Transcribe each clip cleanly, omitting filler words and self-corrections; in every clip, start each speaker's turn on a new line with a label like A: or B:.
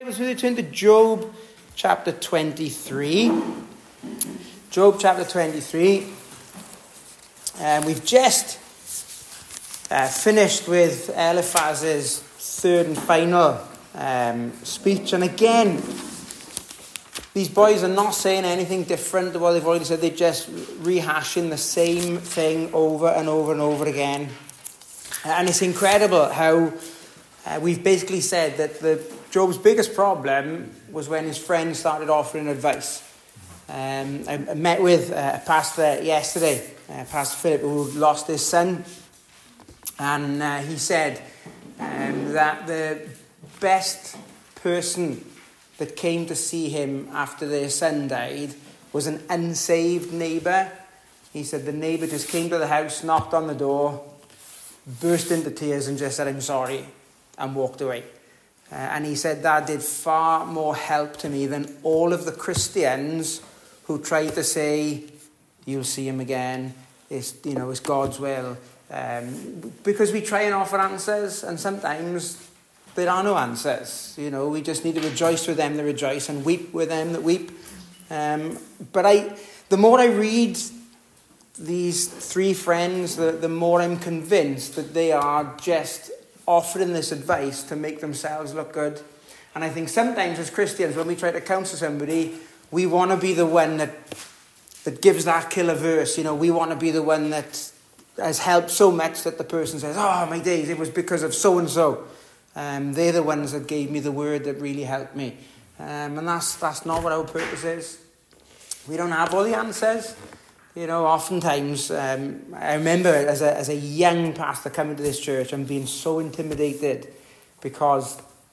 A: So we turn to Job chapter 23. Job chapter 23. We've just finished with Eliphaz's third and final speech. And again, these boys are not saying anything different to what they've already said. They're just rehashing the same thing over and over and over again. And it's incredible how we've basically said that Job's biggest problem was when his friends started offering advice. I met with a pastor yesterday, Pastor Philip, who lost his son. And he said that the best person that came to see him after their son died was an unsaved neighbour. He said the neighbour just came to the house, knocked on the door, burst into tears and just said, "I'm sorry," and walked away. And he said that did far more help to me than all of the Christians who tried to say, "You'll see him again. It's God's will." Because we try and offer answers, and sometimes there are no answers. We just need to rejoice with them that rejoice and weep with them that weep. But the more I read these three friends, the more I'm convinced that they are just offering this advice to make themselves look good. And I think sometimes as Christians, when we try to counsel somebody, we want to be the one that gives that killer verse. We want to be the one that has helped so much that the person says, "Oh, my days, it was because of so-and-so. They're the ones that gave me the word that really helped me." And that's not what our purpose is. We don't have all the answers. Oftentimes, I remember as a young pastor coming to this church and being so intimidated because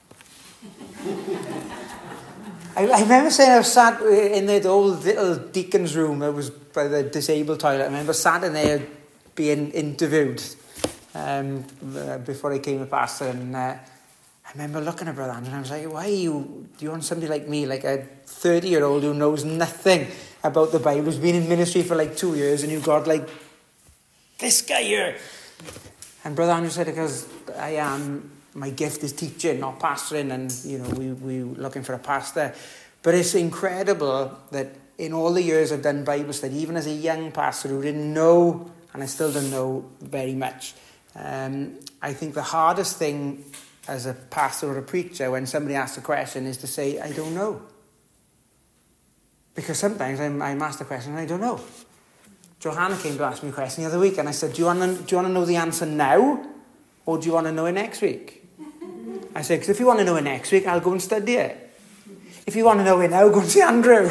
A: I remember saying I was sat in the old little deacon's room that was by the disabled toilet. I remember sat in there being interviewed before I became a pastor, and I remember looking at Brother Andrew and I was like, do you want somebody like me, like a 30-year-old who knows nothing about the Bible, who's been in ministry for like 2 years, and you've got like this guy here? And Brother Andrew said, because my gift is teaching, not pastoring, and we're looking for a pastor. But it's incredible that in all the years I've done Bible study, even as a young pastor who didn't know, and I still don't know very much, I think the hardest thing as a pastor or a preacher when somebody asks a question is to say, "I don't know." Because sometimes I'm asked a question and I don't know. Johanna came to ask me a question the other week and I said, do you want to know the answer now? Or do you want to know it next week? I said, because if you want to know it next week, I'll go and study it. If you want to know it now, go and see Andrew.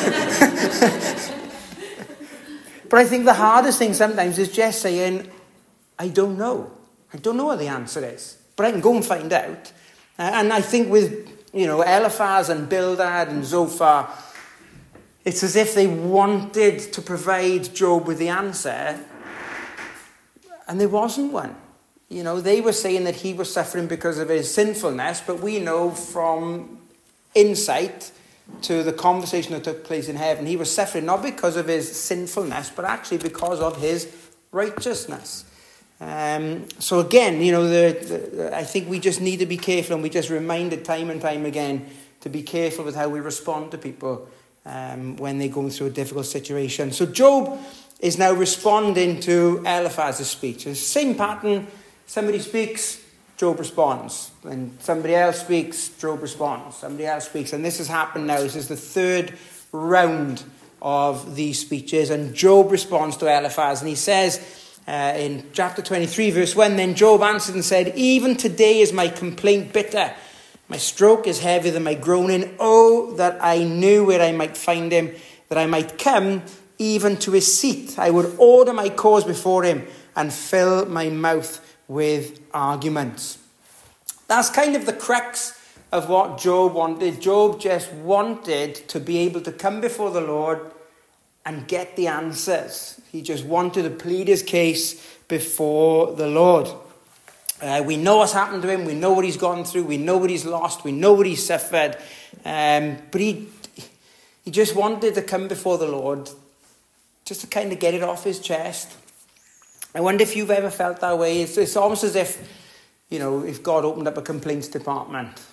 A: But I think the hardest thing sometimes is just saying, "I don't know. I don't know what the answer is. But I can go and find out." And I think with, Eliphaz and Bildad and Zophar, it's as if they wanted to provide Job with the answer, and there wasn't one. They were saying that he was suffering because of his sinfulness, but we know from insight to the conversation that took place in heaven, he was suffering not because of his sinfulness, but actually because of his righteousness. So again, I think we just need to be careful, and we just reminded time and time again to be careful with how we respond to people when they're going through a difficult situation. So Job is now responding to Eliphaz's speech. It's the same pattern. Somebody speaks, Job responds. And somebody else speaks, Job responds. Somebody else speaks. And this has happened now. This is the third round of these speeches. And Job responds to Eliphaz. And he says in chapter 23, verse 1, "Then Job answered and said, 'Even today is my complaint bitter. My stroke is heavier than my groaning. Oh, that I knew where I might find him, that I might come even to his seat. I would order my cause before him and fill my mouth with arguments.'" That's kind of the crux of what Job wanted. Job just wanted to be able to come before the Lord and get the answers. He just wanted to plead his case before the Lord. We know what's happened to him. We know what he's gone through. We know what he's lost. We know what he's suffered. But he just wanted to come before the Lord just to kind of get it off his chest. I wonder if you've ever felt that way. It's almost as if, if God opened up a complaints department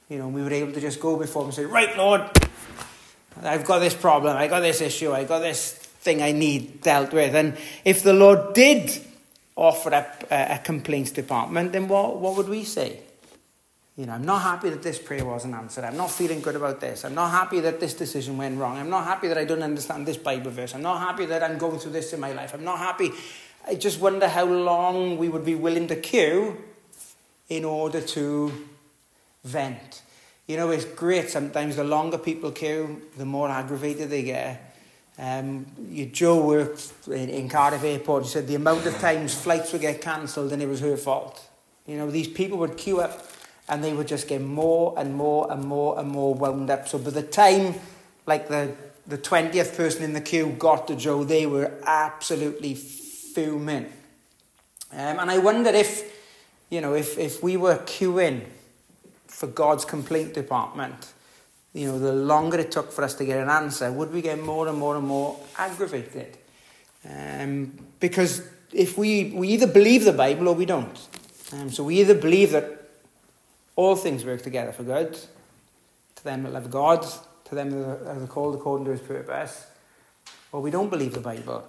A: we were able to just go before him and say, right, Lord, I've got this problem, I got this issue, I got this thing I need dealt with. And if the Lord did offer up a complaints department, then what would we say? I'm not happy that this prayer wasn't answered. I'm not feeling good about this. I'm not happy that this decision went wrong. I'm not happy that I don't understand this Bible verse. I'm not happy that I'm going through this in my life. I'm not happy. I just wonder how long we would be willing to queue in order to vent. It's great sometimes. The longer people queue, the more aggravated they get. Joe worked in Cardiff Airport. She said the amount of times flights would get cancelled and it was her fault. These people would queue up and they would just get more and more and more and more wound up. So by the time, like the 20th person in the queue got to Joe, they were absolutely fuming. And I wonder if we were queuing for God's complaint department, the longer it took for us to get an answer, would we get more and more and more aggravated? Because if we either believe the Bible or we don't. So we either believe that all things work together for good, to them that love God, to them that are called according to his purpose, or we don't believe the Bible.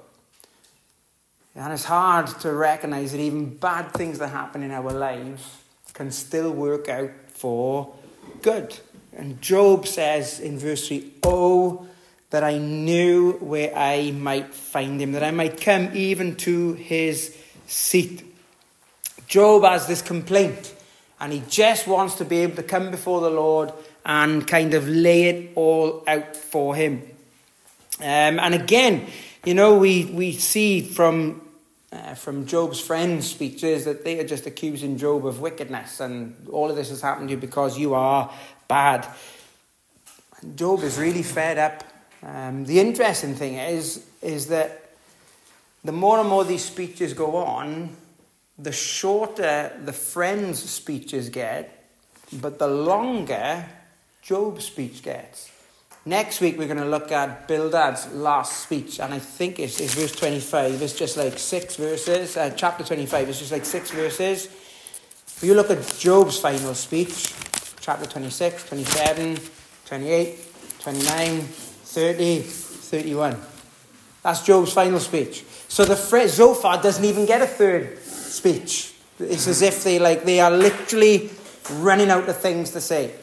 A: And it's hard to recognise that even bad things that happen in our lives can still work out for good. And Job says in verse 3, "Oh, that I knew where I might find him, that I might come even to his seat." Job has this complaint, and he just wants to be able to come before the Lord and kind of lay it all out for him. And again, we see from Job's friends' speeches that they are just accusing Job of wickedness, and all of this has happened to you because you are bad. And Job is really fed up. The interesting thing is that the more and more these speeches go on, the shorter the friends' speeches get, but the longer Job's speech gets. Next week we're going to look at Bildad's last speech, and I think it's verse 25. It's just like 6 verses. Chapter 25 is just like 6 verses. If you look at Job's final speech, chapter 26, 27, 28, 29, 30, 31. That's Job's final speech. So Zophar doesn't even get a third speech. It's as if they are literally running out of things to say.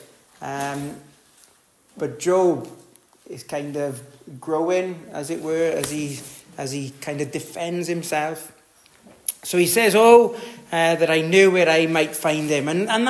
A: But Job is kind of growing, as it were, as he kind of defends himself. So he says, that I knew where I might find him. And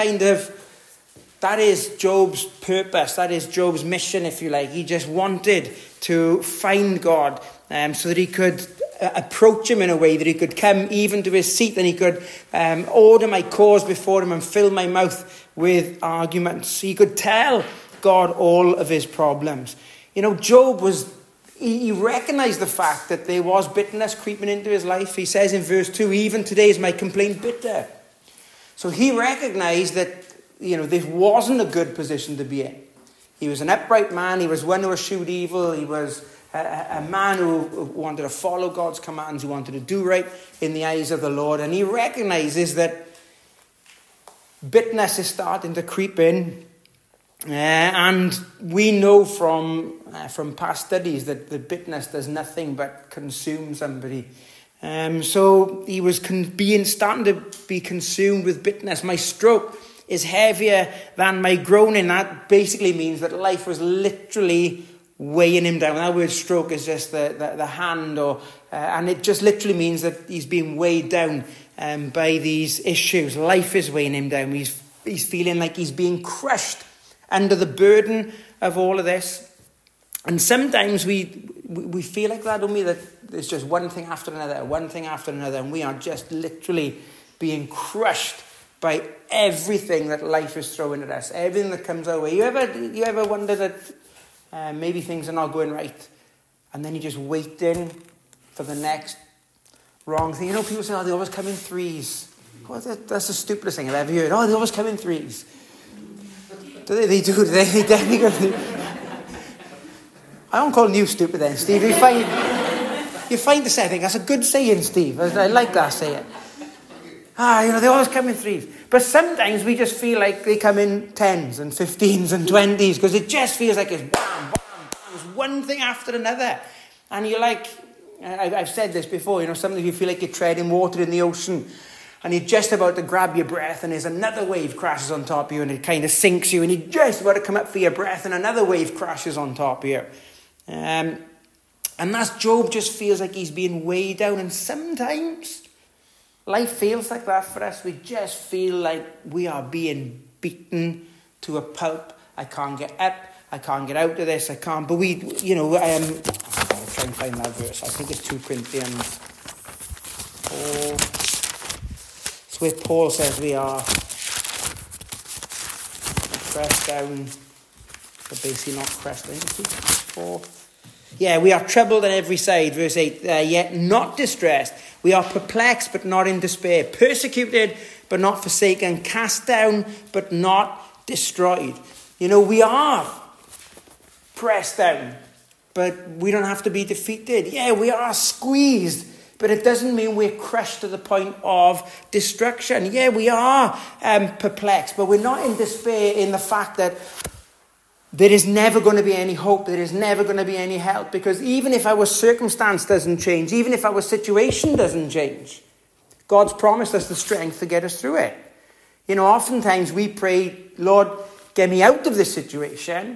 A: that is Job's purpose. That is Job's mission, if you like. He just wanted to find God so that he could approach him in a way that he could come even to his seat, and he could order my cause before him and fill my mouth with arguments. He could tell God all of his problems. Job he recognized the fact that there was bitterness creeping into his life. He says in verse 2, "Even today is my complaint bitter." So he recognized that, this wasn't a good position to be in. He was an upright man. He was one who eschewed evil. He was a man who wanted to follow God's commands, who wanted to do right in the eyes of the Lord. And he recognizes that bitterness is starting to creep in. And we know from past studies that the bitterness does nothing but consume somebody. So he was starting to be consumed with bitterness. "My stroke is heavier than my groaning." That basically means that life was literally weighing him down. That word stroke is just the hand, and it just literally means that he's being weighed down by these issues. Life is weighing him down. He's feeling like he's being crushed under the burden of all of this. And sometimes we feel like that, don't we? That it's just one thing after another, and we are just literally being crushed by everything that life is throwing at us, everything that comes our way. You ever wonder that maybe things are not going right, and then you're just waiting for the next wrong thing? People say, they always come in threes. That's the stupidest thing I've ever heard. They always come in threes. They do. They definitely do. I don't call you stupid then, Steve. You find the saying. That's a good saying, Steve. I like that saying. They always come in threes. But sometimes we just feel like they come in 10s and 15s and 20s because it just feels like it's bam, bam, bam. It's one thing after another. And you're like, I've said this before, sometimes you feel like you're treading water in the ocean and you're just about to grab your breath and there's another wave crashes on top of you and it kind of sinks you and you're just about to come up for your breath and another wave crashes on top of you. And that's Job just feels like he's being weighed down. And sometimes life feels like that for us. We just feel like we are being beaten to a pulp. I can't get up. I can't get out of this. I can't. But I'll try and find that verse. I think it's 2 Corinthians 4. It's where Paul says we are pressed down, but basically not pressed down. 4. Yeah, we are troubled on every side, verse 8, yet not distressed. We are perplexed, but not in despair. Persecuted, but not forsaken. Cast down, but not destroyed. We are pressed down, but we don't have to be defeated. Yeah, we are squeezed, but it doesn't mean we're crushed to the point of destruction. Yeah, we are perplexed, but we're not in despair in the fact that there is never going to be any hope. There is never going to be any help. Because even if our circumstance doesn't change, even if our situation doesn't change, God's promised us the strength to get us through it. Oftentimes we pray, Lord, get me out of this situation.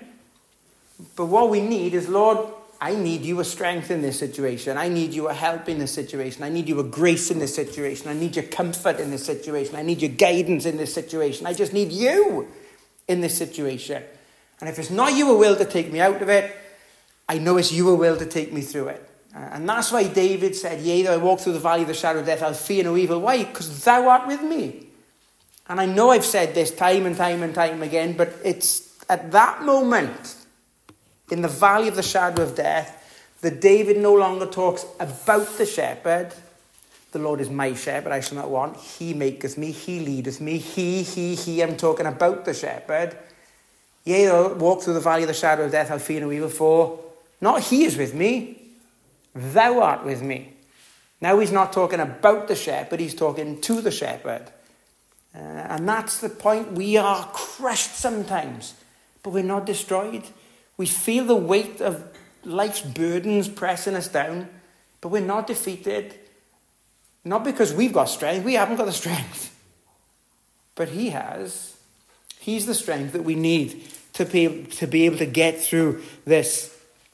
A: But what we need is, Lord, I need your strength in this situation. I need your help in this situation. I need your grace in this situation. I need your comfort in this situation. I need your guidance in this situation. I just need you in this situation. And if it's not your will to take me out of it, I know it's your will to take me through it. And that's why David said, yea, though I walk through the valley of the shadow of death, I'll fear no evil. Why? Because thou art with me. And I know I've said this time and time and time again, but it's at that moment, in the valley of the shadow of death, that David no longer talks about the shepherd. The Lord is my shepherd, I shall not want. He maketh me, he leadeth me. He. I'm talking about the shepherd. Yea, though I walk through the valley of the shadow of death, I'll fear no evil, for not he is with me, thou art with me. Now he's not talking about the shepherd, he's talking to the shepherd. And that's the point. We are crushed sometimes, but we're not destroyed. We feel the weight of life's burdens pressing us down, but we're not defeated. Not because we've got strength. We haven't got the strength. But he has. He's the strength that we need to be able to get through this.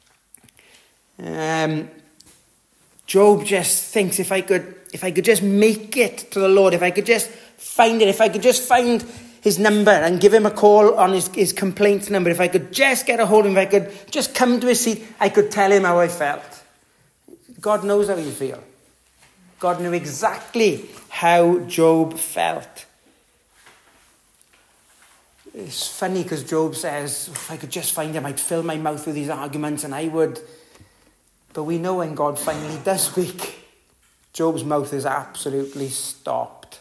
A: Job just thinks, if I could just make it to the Lord, if I could just find it, if I could just find his number and give him a call on his complaint number, if I could just get a hold of him, if I could just come to his seat, I could tell him how I felt. God knows how you feel. God knew exactly how Job felt. It's funny because Job says, if I could just find him, I'd fill my mouth with these arguments and I would. But we know when God finally does speak, Job's mouth is absolutely stopped.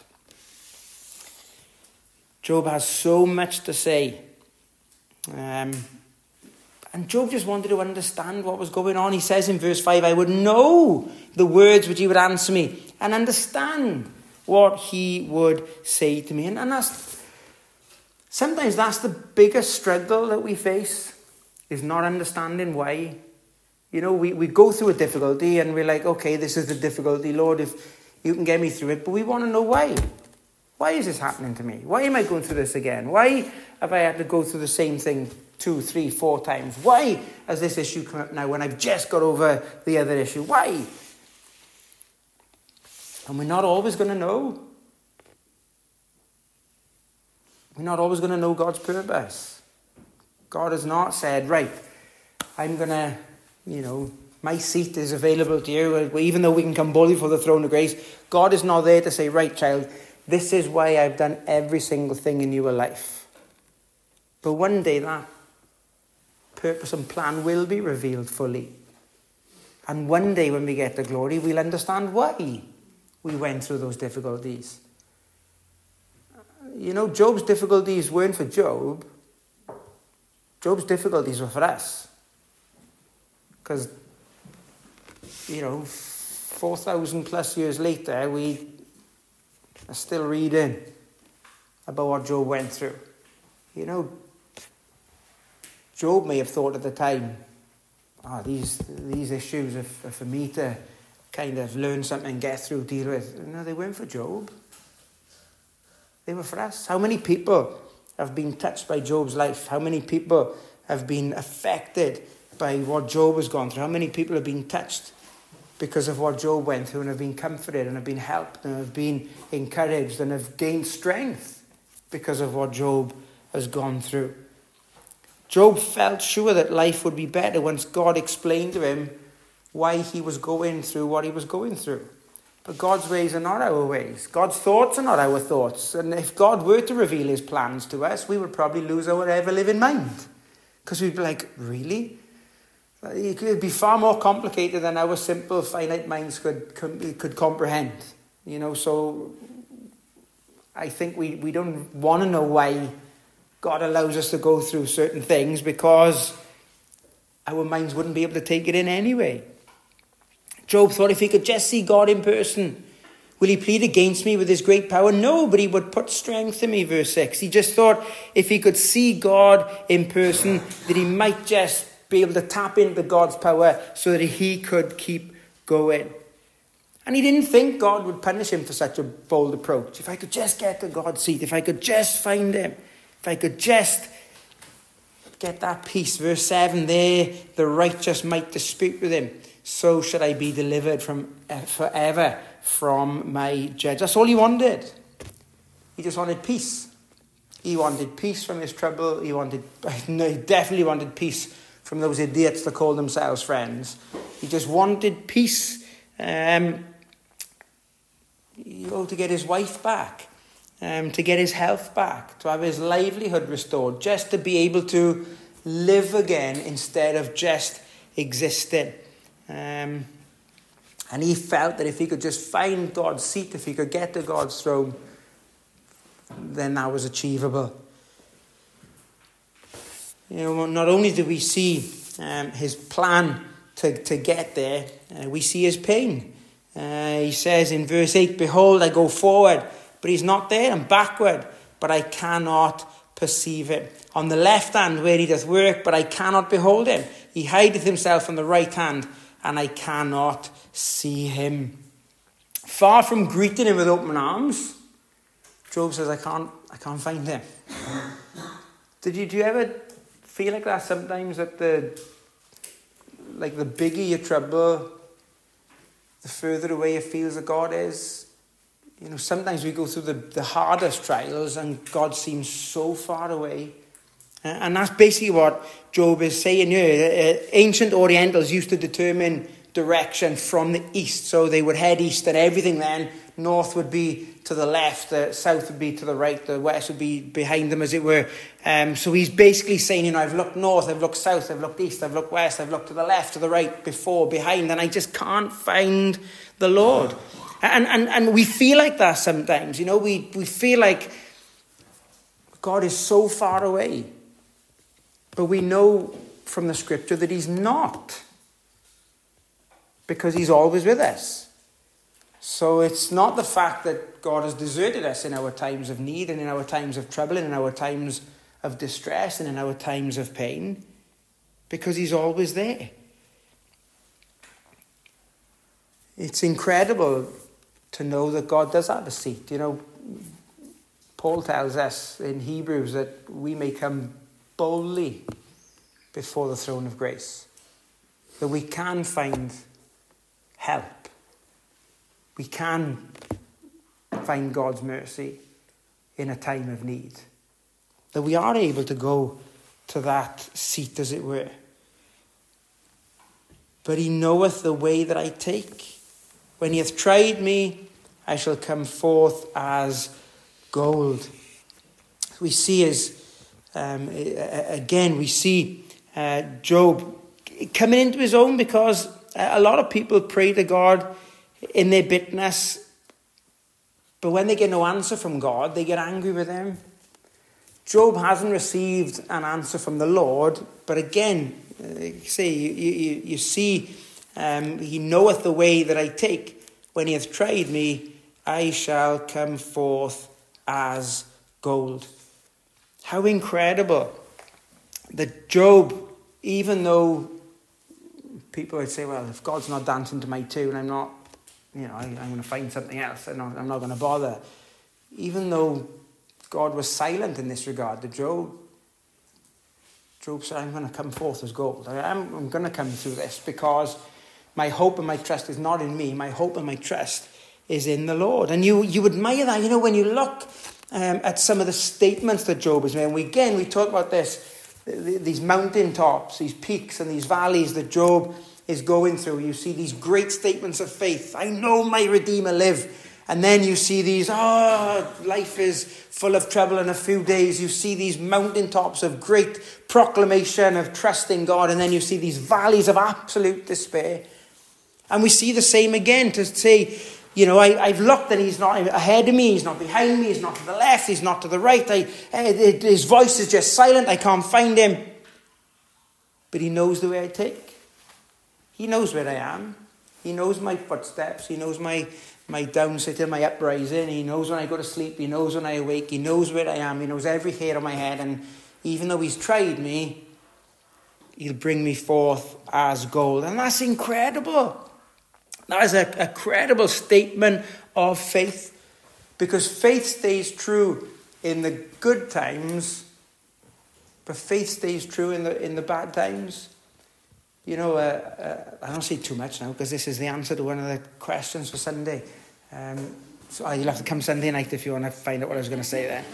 A: Job has so much to say. And Job just wanted to understand what was going on. He says in verse 5, I would know the words which he would answer me and understand what he would say to me. And sometimes that's the biggest struggle that we face, is not understanding why. We go through a difficulty and we're like, okay, this is the difficulty, Lord, if you can get me through it. But we want to know why. Why is this happening to me? Why am I going through this again? Why have I had to go through the same thing 2, 3, 4 times? Why has this issue come up now when I've just got over the other issue? Why? And we're not always going to know. We're not always going to know God's purpose. God has not said, right, I'm going to, my seat is available to you. Even though we can come boldly before the throne of grace, God is not there to say, right, child, this is why I've done every single thing in your life. But one day that purpose and plan will be revealed fully. And one day when we get to glory, we'll understand why we went through those difficulties. Job's difficulties weren't for Job. Job's difficulties were for us. Because, 4,000 plus years later, we are still reading about what Job went through. You know, Job may have thought at the time, these issues are for me to kind of learn something, get through, deal with. No, they weren't for Job. They were for us. How many people have been touched by Job's life? How many people have been affected by what Job has gone through? How many people have been touched because of what Job went through and have been comforted and have been helped and have been encouraged and have gained strength because of what Job has gone through? Job felt sure that life would be better once God explained to him why he was going through what he was going through. But God's ways are not our ways. God's thoughts are not our thoughts. And if God were to reveal his plans to us, we would probably lose our ever-living mind. Because we'd be like, really? It could be far more complicated than our simple, finite minds could comprehend. You know, so I think we don't want to know why God allows us to go through certain things, because our minds wouldn't be able to take it in anyway. Job thought if he could just see God in person, will he plead against me with his great power? No, but he would put strength in me, verse 6. He just thought if he could see God in person, that he might just be able to tap into God's power so that he could keep going. And he didn't think God would punish him for such a bold approach. If I could just get to God's seat, if I could just find him, if I could just get that peace. Verse 7 there, the righteous might dispute with him. So should I be delivered from forever from my judge. That's all he wanted. He just wanted peace. He wanted peace from his trouble. He definitely wanted peace from those idiots that call themselves friends. He just wanted peace. To get his wife back. To get his health back. To have his livelihood restored. Just to be able to live again instead of just existing. And he felt that if he could just find God's seat, if he could get to God's throne, then that was achievable. You know, not only do we see his plan to get there, we see his pain. He says in verse 8, behold, I go forward, but he's not there, and backward, but I cannot perceive him. On the left hand where he doth work, but I cannot behold him. He hideth himself on the right hand, and I cannot see him. Far from greeting him with open arms, Job says, I can't find him. Do you ever feel like that sometimes, that the bigger your trouble, the further away it feels that God is? You know, sometimes we go through the hardest trials and God seems so far away. And that's basically what Job is saying here. Ancient Orientals used to determine direction from the east. So they would head east, and everything then, north would be to the left, the south would be to the right, the west would be behind them, as it were. So he's basically saying, you know, I've looked north, I've looked south, I've looked east, I've looked west, I've looked to the left, to the right, before, behind, and I just can't find the Lord. And we feel like that sometimes, you know, we feel like God is so far away. But we know from the scripture that he's not, because he's always with us. So it's not the fact that God has deserted us in our times of need and in our times of trouble and in our times of distress and in our times of pain, because he's always there. It's incredible to know that God does have a seat. You know, Paul tells us in Hebrews that we may come boldly before the throne of grace, that we can find help. We can find God's mercy in a time of need. That we are able to go to that seat, as it were. But he knoweth the way that I take. When he hath tried me, I shall come forth as gold. We see we see Job coming into his own, because a lot of people pray to God in their bitterness, but when they get no answer from God, they get angry with him. Job hasn't received an answer from the Lord, but again, you see, he knoweth the way that I take. When he hath tried me, I shall come forth as gold. How incredible that Job, even though people would say, well, if God's not dancing to my tune, I'm not, I'm going to find something else. I'm not going to bother. Even though God was silent in this regard, Job said, I'm going to come forth as gold. I'm going to come through this because my hope and my trust is not in me. My hope and my trust is in the Lord. And you admire that, when you look at some of the statements that Job has made. And we talk about this, these mountain tops, these peaks and these valleys that Job is going through. You see these great statements of faith. I know my Redeemer live. And then you see these, life is full of trouble in a few days. You see these mountaintops of great proclamation of trusting God. And then you see these valleys of absolute despair. And we see the same again to say, I've looked and he's not ahead of me. He's not behind me. He's not to the left. He's not to the right. His voice is just silent. I can't find him. But he knows the way I take. He knows where I am. He knows my footsteps. He knows my downsitting, my uprising. He knows when I go to sleep. He knows when I awake. He knows where I am. He knows every hair on my head. And even though he's tried me, he'll bring me forth as gold. And that's incredible. That is a credible statement of faith. Because faith stays true in the good times, but faith stays true in the bad times. I don't say too much now because this is the answer to one of the questions for Sunday. So you'll have to come Sunday night if you want to find out what I was going to say there.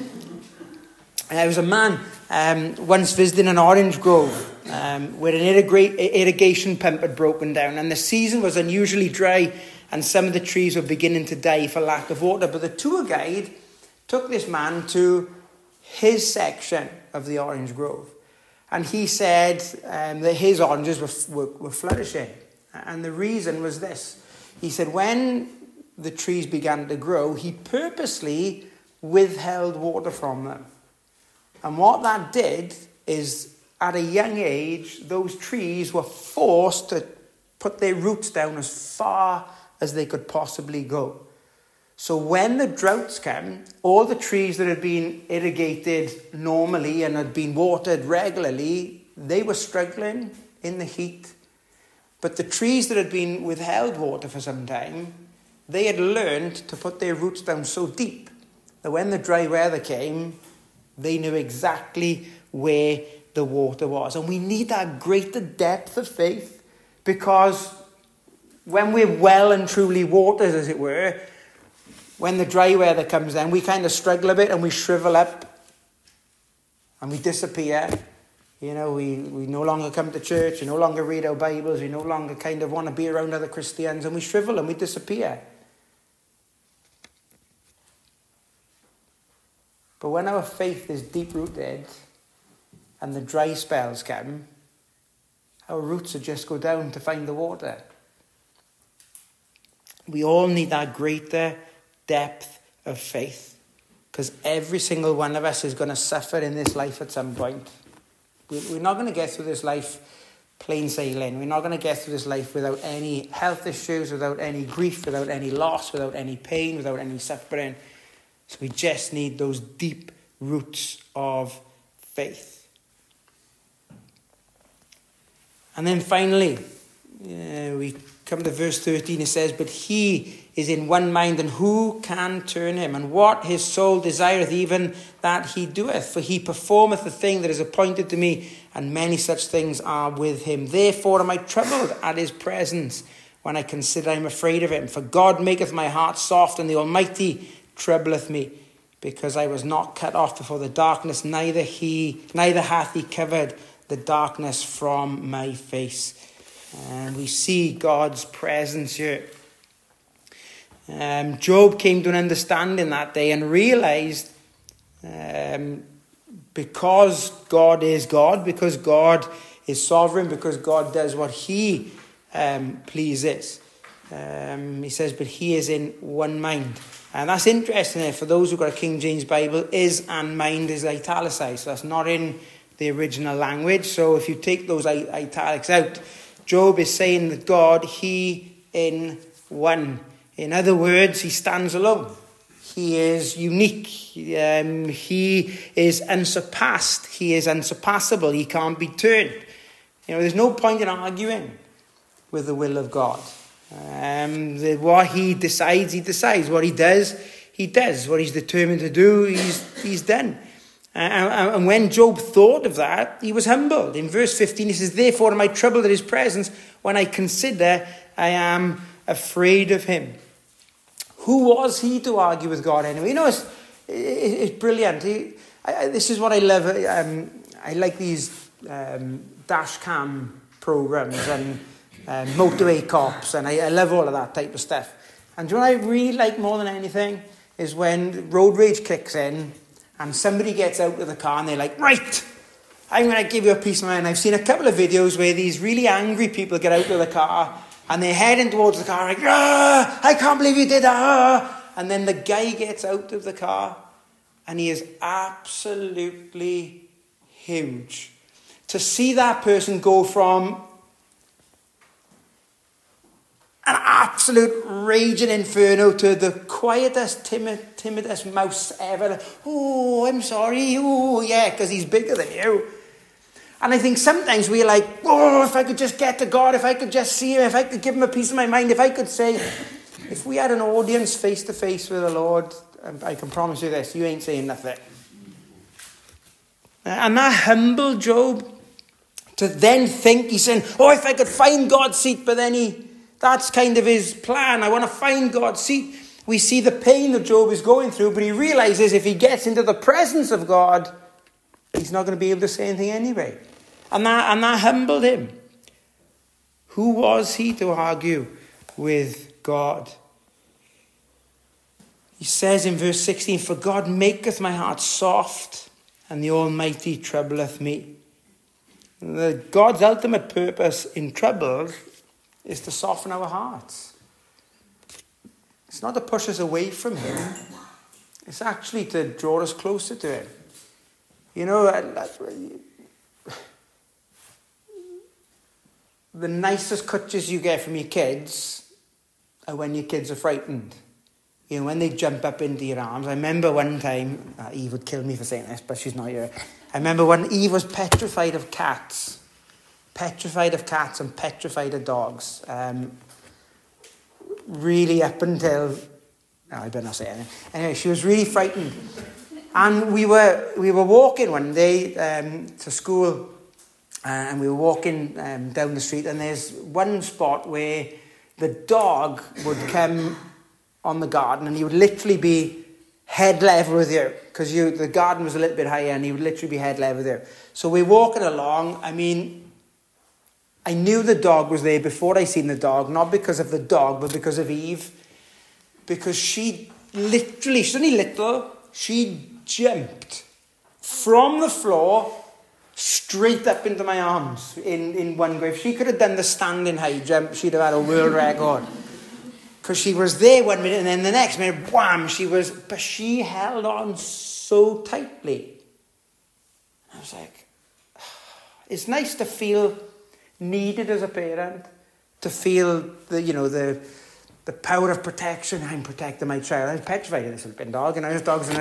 A: There was a man once visiting an orange grove where an irrigation pump had broken down, and the season was unusually dry and some of the trees were beginning to die for lack of water. But the tour guide took this man to his section of the orange grove. And he said that his oranges were flourishing. And the reason was this. He said when the trees began to grow, he purposely withheld water from them. And what that did is, at a young age, those trees were forced to put their roots down as far as they could possibly go. So when the droughts came, all the trees that had been irrigated normally and had been watered regularly, they were struggling in the heat. But the trees that had been withheld water for some time, they had learned to put their roots down so deep that when the dry weather came, they knew exactly where the water was. And we need that greater depth of faith, because when we're well and truly watered, as it were, when the dry weather comes in, we kind of struggle a bit and we shrivel up and we disappear. We no longer come to church, we no longer read our Bibles, we no longer kind of want to be around other Christians, and we shrivel and we disappear. But when our faith is deep-rooted and the dry spells come, our roots will just go down to find the water. We all need that greater depth of faith, because every single one of us is going to suffer in this life at some point. We're not going to get through this life plain sailing. We're not going to get through this life without any health issues, without any grief, without any loss, without any pain, without any suffering. So we just need those deep roots of faith. And then finally, we come to verse 13. It says, but he is in one mind, and who can turn him? And what his soul desireth, even that he doeth. For he performeth the thing that is appointed to me, and many such things are with him. Therefore am I troubled at his presence. When I consider, I am afraid of him. For God maketh my heart soft, and the Almighty troubleth me. Because I was not cut off before the darkness, neither hath he covered the darkness from my face. And we see God's presence here. Job came to an understanding that day and realized, because God is God, because God is sovereign, because God does what he pleases. He says, but he is in one mind. And that's interesting. For those who've got a King James Bible, is and mind is italicized. So that's not in the original language. So if you take those italics out, Job is saying that God, he in one In other words, he stands alone. He is unique. He is unsurpassed. He is unsurpassable. He can't be turned. There's no point in arguing with the will of God. What he decides, he decides. What he does, he does. What he's determined to do, he's done. And when Job thought of that, he was humbled. In verse 15, he says, "Therefore am I troubled at his presence. When I consider, I am afraid of him." Who was he to argue with God anyway? It's brilliant. This is what I love. I like these dash cam programs and motorway cops, and I love all of that type of stuff. And do you know what I really like more than anything is when road rage kicks in and somebody gets out of the car and they're like, "Right, I'm going to give you a piece of mind." I've seen a couple of videos where these really angry people get out of the car and they're heading towards the car like, "I can't believe you did that." And then the guy gets out of the car and he is absolutely huge. To see that person go from an absolute raging inferno to the quietest, timidest mouse ever. "Oh, I'm sorry. Oh, yeah," because he's bigger than you. And I think sometimes we're like, "Oh, if I could just get to God, if I could just see him, if I could give him a piece of my mind, if I could say," if we had an audience face to face with the Lord, I can promise you this, you ain't saying nothing. And that humbled Job to then think, he's saying, "Oh, if I could find God's seat," but then that's kind of his plan. I want to find God's seat. We see the pain that Job is going through, but he realizes if he gets into the presence of God, he's not going to be able to say anything anyway. And that humbled him. Who was he to argue with God? He says in verse 16, "For God maketh my heart soft, and the Almighty troubleth me." God's ultimate purpose in trouble is to soften our hearts. It's not to push us away from him. It's actually to draw us closer to him. The nicest touches you get from your kids are when your kids are frightened. When they jump up into your arms. I remember one time, Eve would kill me for saying this, but she's not here. I remember when Eve was petrified of cats and petrified of dogs. Really up until, I better not say anything. Anyway, she was really frightened. And we were walking one day to school, and we were walking down the street, and there's one spot where the dog would come on the garden, and he would literally be head level with you, because the garden was a little bit higher, and he would literally be head level with you. So we're walking along. I knew the dog was there before I seen the dog, not because of the dog, but because of Eve. Because she's only little, she jumped from the floor straight up into my arms in one go. If she could have done the standing high jump, she'd have had a world record. Because she was there 1 minute, and then the next minute, wham, but she held on so tightly. I was like, it's nice to feel needed as a parent, to feel the power of protection. I'm protecting my child. I was petrified of this little dog, and I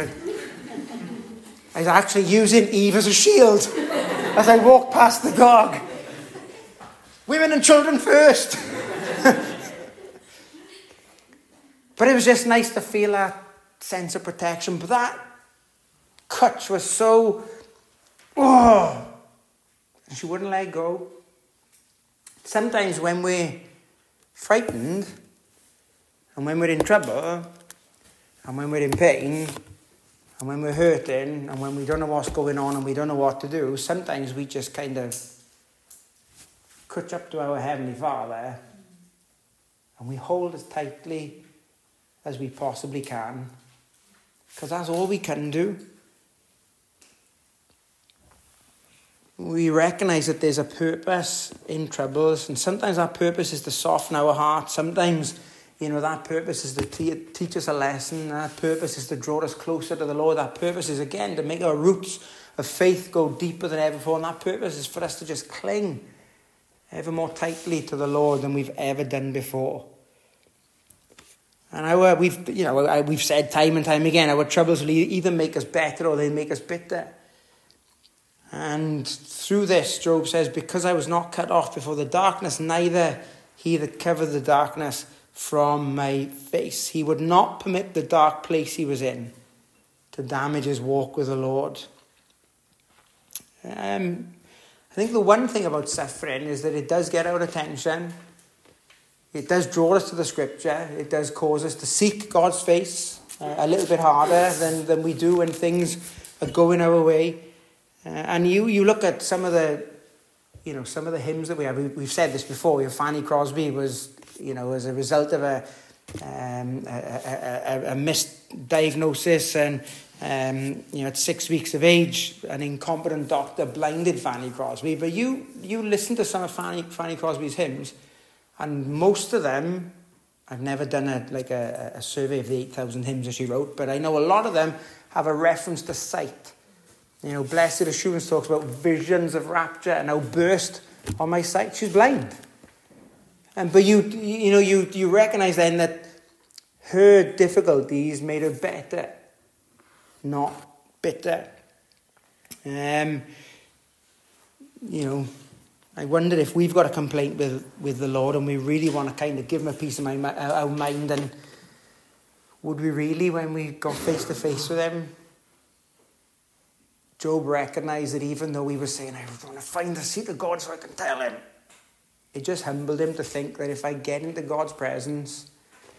A: was actually using Eve as a shield as I walked past the dog. Women and children first. But it was just nice to feel that sense of protection. But that clutch was so, and she wouldn't let go. Sometimes when we're frightened, and when we're in trouble, and when we're in pain, and when we're hurting, and when we don't know what's going on and we don't know what to do, sometimes we just kind of clutch up to our Heavenly Father and we hold as tightly as we possibly can, because that's all we can do. We recognize that there's a purpose in troubles, and sometimes that purpose is to soften our hearts. Sometimes, that purpose is to teach us a lesson. That purpose is to draw us closer to the Lord. That purpose is, again, to make our roots of faith go deeper than ever before. And that purpose is for us to just cling ever more tightly to the Lord than we've ever done before. And we've said time and time again, our troubles will either make us better or they make us bitter. And through this, Job says, because I was not cut off before the darkness, neither he that covered the darkness from my face. He would not permit the dark place he was in to damage his walk with the Lord. I think the one thing about suffering is that it does get our attention. It does draw us to the scripture. It does cause us to seek God's face a little bit harder than we do when things are going our way. And you look at some of the hymns that we have. We've said this before. Fanny Crosby was, as a result of a misdiagnosis and at 6 weeks of age, an incompetent doctor blinded Fanny Crosby. But you listen to some of Fanny Crosby's hymns, and most of them, I've never done a survey of the 8,000 hymns that she wrote, but I know a lot of them have a reference to sight. Blessed Assurance talks about visions of rapture and now burst on my sight. She's blind. But you recognize then that her difficulties made her better, not bitter. I wonder if we've got a complaint with the Lord and we really want to kind of give him a piece of our mind, and would we really when we got face to face with him? Job recognized that even though he was saying, I want to find the seat of God so I can tell him, it just humbled him to think that if I get into God's presence,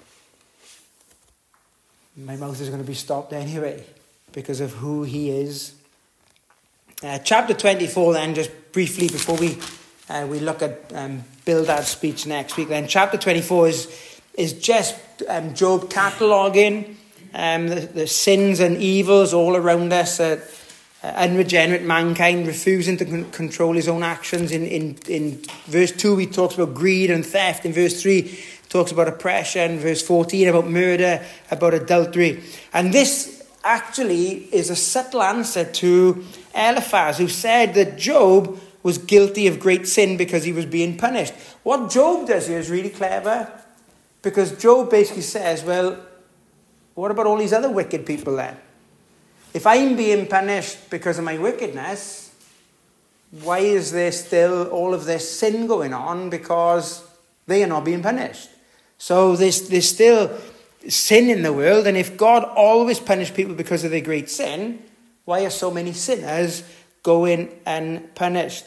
A: my mouth is going to be stopped anyway because of who he is. Chapter 24 then, just briefly before we look at Bildad's speech next week, then chapter 24 is just Job cataloguing the sins and evils all around us, unregenerate mankind refusing to control his own actions. In verse 2 he talks about greed and theft. In verse 3 he talks about oppression. Verse 14 about murder, about adultery. And this actually is a subtle answer to Eliphaz, who said that Job was guilty of great sin because he was being punished. What Job does here is really clever, because Job basically says, well, what about all these other wicked people then? If I'm being punished because of my wickedness, why is there still all of this sin going on? Because they are not being punished. So there's still sin in the world, and if God always punished people because of their great sin, why are so many sinners going unpunished?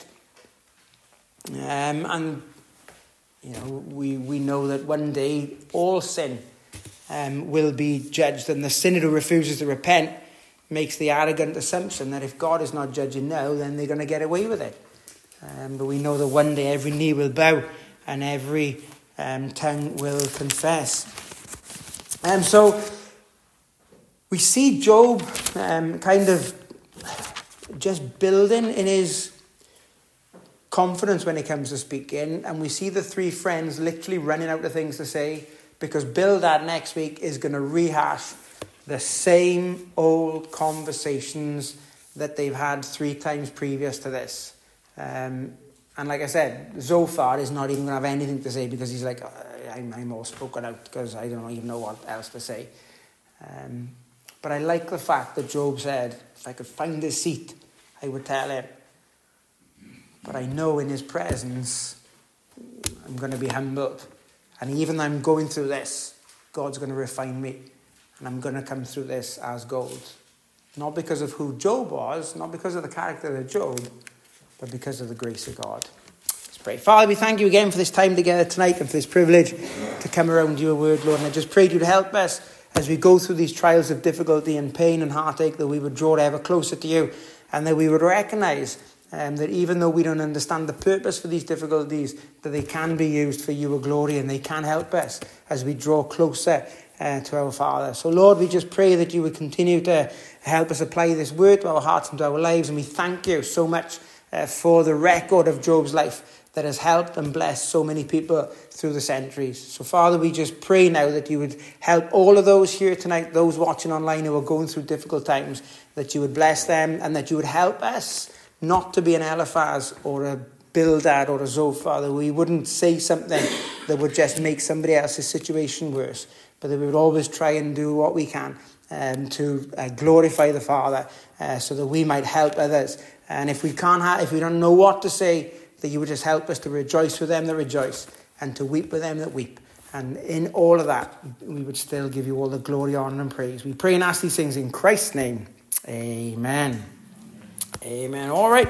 A: And we know that one day all sin will be judged, and the sinner who refuses to repent makes the arrogant assumption that if God is not judging now, then they're going to get away with it. But we know that one day every knee will bow and every tongue will confess. So we see Job kind of just building in his confidence when it comes to speaking, and we see the three friends literally running out of things to say, because Bildad next week is going to rehash the same old conversations that they've had 3 times previous to this. And like I said, Zophar is not even going to have anything to say, because he's like, I'm all spoken out because I don't even know what else to say. But I like the fact that Job said, if I could find his seat, I would tell him. But I know in his presence, I'm going to be humbled. And even though I'm going through this, God's going to refine me. And I'm going to come through this as gold. Not because of who Job was, not because of the character of Job, but because of the grace of God. Let's pray. Father, we thank you again for this time together tonight and for this privilege to come around your word, Lord. And I just pray you to help us as we go through these trials of difficulty and pain and heartache, that we would draw ever closer to you, and that we would recognize that even though we don't understand the purpose for these difficulties, that they can be used for your glory, and they can help us as we draw closer to our Father. So Lord, we just pray that you would continue to help us apply this word to our hearts and to our lives, and we thank you so much for the record of Job's life that has helped and blessed so many people through the centuries. So Father, we just pray now that you would help all of those here tonight, those watching online who are going through difficult times, that you would bless them, and that you would help us not to be an Eliphaz or a Bildad or a Zophar, that we wouldn't say something that would just make somebody else's situation worse, but that we would always try and do what we can to glorify the Father, so that we might help others. And if we don't know what to say, that you would just help us to rejoice with them that rejoice and to weep with them that weep. And in all of that, we would still give you all the glory, honor, and praise. We pray and ask these things in Christ's name. Amen. Amen. All right.